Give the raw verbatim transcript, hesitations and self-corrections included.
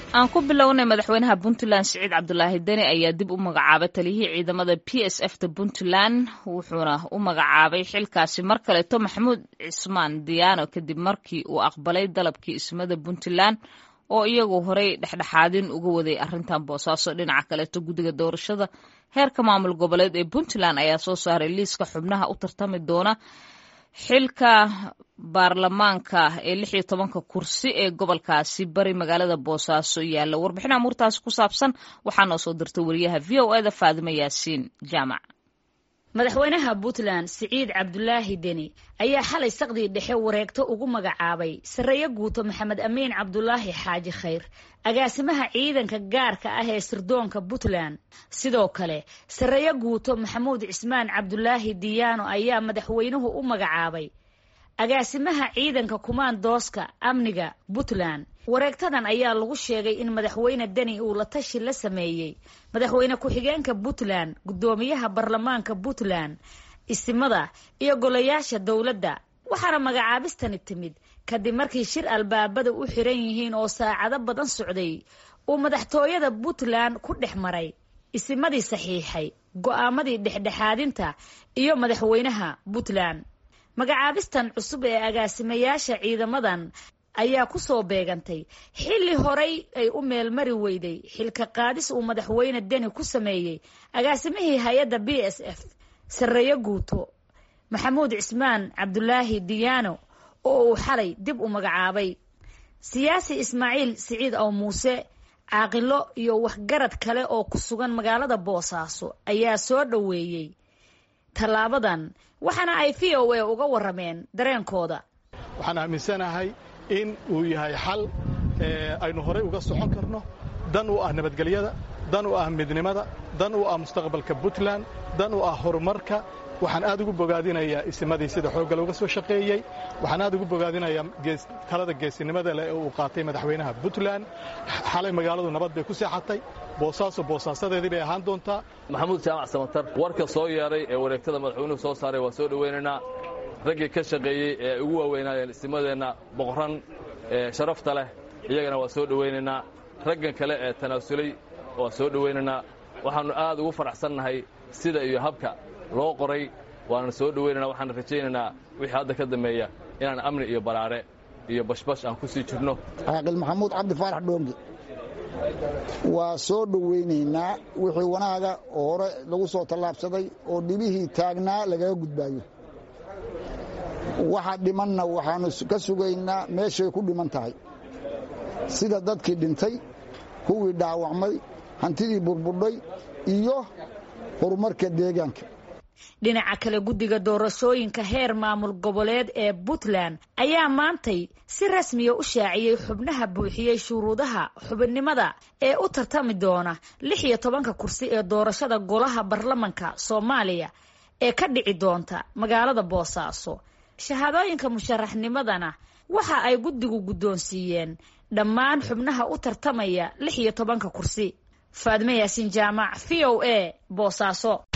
aan ku bilownay madaxweynaha Puntland Siciid Cabdulaahi Deni ayaa dib u magacaabay taliyihii ciidamada P S F ta Puntland wuxuuna u magacaabay xilkaasi mar kale to Maxamuud Cismaan Diyaano kadib markii uu aqbalay dalabkii ismada Puntland oo iyagu horey dhexdhexaadin uga waday arrintan Boosaaso. Dhinaca kale to guddiga doorashada heerka maamul goboleed ee Puntland ayaa soo saaray liiska xubnaha u tartami doona xilka baarlamaanka ee lix iyo tobanka kursi ee gobolkaasi bari magaalada Boosaaso yaala. Warbixin amuurtaas ku saabsan waxaa noo soo dirtay wariyaha V O A da Faadimo Yaasiin Jaamac. madaxweynaha Puntland Siciid Cabdulaahi Deni ayaa xalay saqdii dhexe wareegto ugu magacaabay Sareeyo Guuto Maxamed Amiin Cabdulaahi Xaaji Khayr agaasimaha ciidanka gaarka ah ee sirdoonka Puntland. sidoo kale Sareeyo Guuto Maxamuud Cismaan Cabdulaahi Diyaano ayaa madaxweynuhu u magacaabay agaasimaha ciidanka kumaandooska amniga Puntland. wareegtadan ayaa lagu sheegay in madaxweyne Deni uu la tashi la sameeyay madaxweyne ku-xigeenka Puntland, gudoomiyaha baarlamaanka Puntland, isimada iyo golayaasha dawladda. waxaana magacaabistani timid kadib markii shir albaabada u xiran yihiin oo saacado badan socday uu madaxtooyada Puntland ku dhex maray isimadii saxiixay go'aamadii dhexdhexaadinta iyo madaxweynaha Puntland. magacaabistan cusub ee agaasimayaasha ciidamadan ayaa ku soo beegantay xilli horey ay u meelmari weyday xilka qaadis uu madaxweyne Deni ku sameeyay agaasimihii hay'adda B S F Sareeyo Guuto Maxamuud Cismaan Cabdulaahi Diyaano oo uu xalay dib u magacaabay. siyaasi Ismaaciil Siciid oo Muuse caaqilo iyo waxgarad kale oo ku sugan magaalada Boosaaso ayaa soo dhaweeyay talaabadan waxaana ay V O A uga warameen dareenkooda. waxaan aaminsanahay in uu yahay xal aynu horey uga socon karno, dan u ah nabadgelyada, dan u ah midnimada, dan u ah mustaqbalka Puntland, dan u ah horumarka. waxaan aad ugu bogaadinayaa isimadii sida xoogga uga soo shaqeeyay. waxaan aad ugu bogaadinayaa talada geesinimada leh ee uu qaatay madaxweynaha Puntland. xalay magaaladu nabad bay ku seexatay. Boosaaso boosaasadeedii bay ahaan doontaa. Maxamuud Jaamac Samatar warka soo yeeray ee wareegtada madaxweynuhu soo saaray waa soo dhaweynaynaa. raggii ka shaqeeyay ee ugu waaweynayeen isimadeena boqoran ee sharafta leh iyagana waa soo dhaweynaynaa. raggan kale ee tanaasulay waa soo dhaweynaynaa. waxaanu aad ugu faraxsannahay sida iyo habka loo qoray waana soo dhaweynaynaa. waxaan rajaynaynaa wixii hadda ka dambeeya inaan amni iyo baraare iyo bashbash aan ku sii jirno. caaqil Maxamuud Cabdi Faarax Dhoongi waa soo dhaweynaynaa wixii wanaaga oo hore lagu soo tallaabsaday oo dhibihii taagnaa laga gudbaayo. waxa dhimanna waxaanu ka sugaynaa meeshay ku dhiman tahay, sida dadkii dhintay, kuwii dhaawacmay, hantidii burburdhay iyo horumarka deegaanka. dhinaca kale guddiga doorashooyinka heer maamul goboleed ee Puntland ayaa maantay si rasmi ah u shaaciyay xubnaha buuxiyay shuruudaha xubinnimada ee u tartami doona lix iyo tobanka kursi ee doorashada golaha baarlamaanka Soomaaliya ee ka dhici doonta magaalada Boosaaso. shahaadooyinka musharaxnimadana waxa ay guddigu guddoonsiiyeen dhammaan xubnaha u tartamaya lix iyo tobanka kursi. Faadimo Yaasiin Jaamac, V O A, Boosaaso.